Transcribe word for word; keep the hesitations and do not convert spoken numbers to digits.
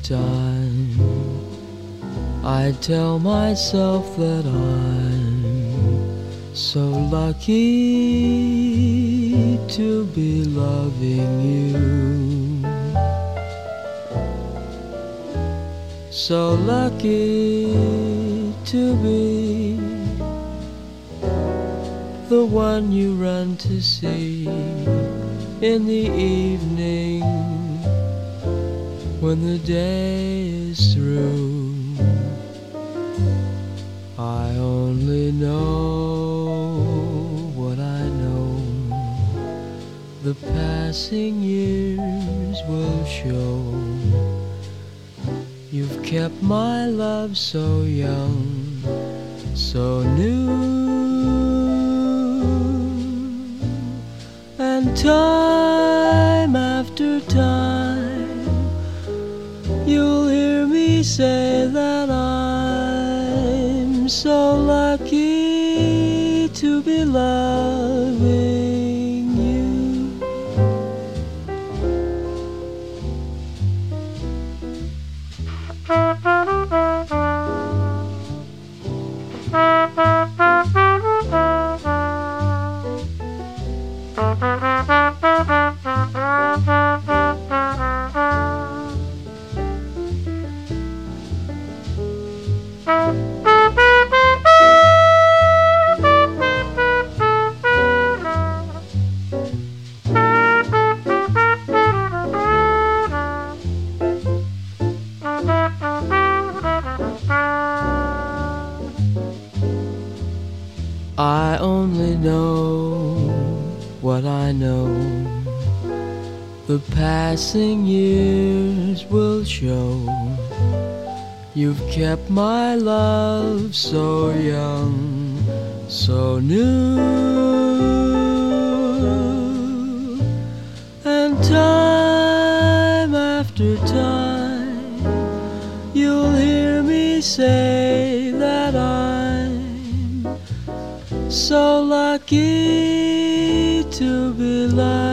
time I tell myself that I'm so lucky to be loving you, so lucky to be the one you run to see in the evening when the day is through. I only know what I know, the passing years will show. You've kept my love so young, so new, and time after time you'll hear me say that I'm so lucky to be loving you. I only know what I know, the passing years will show. You've kept my love so young, so new, and time after time you'll hear me say that I'm so lucky to be loved.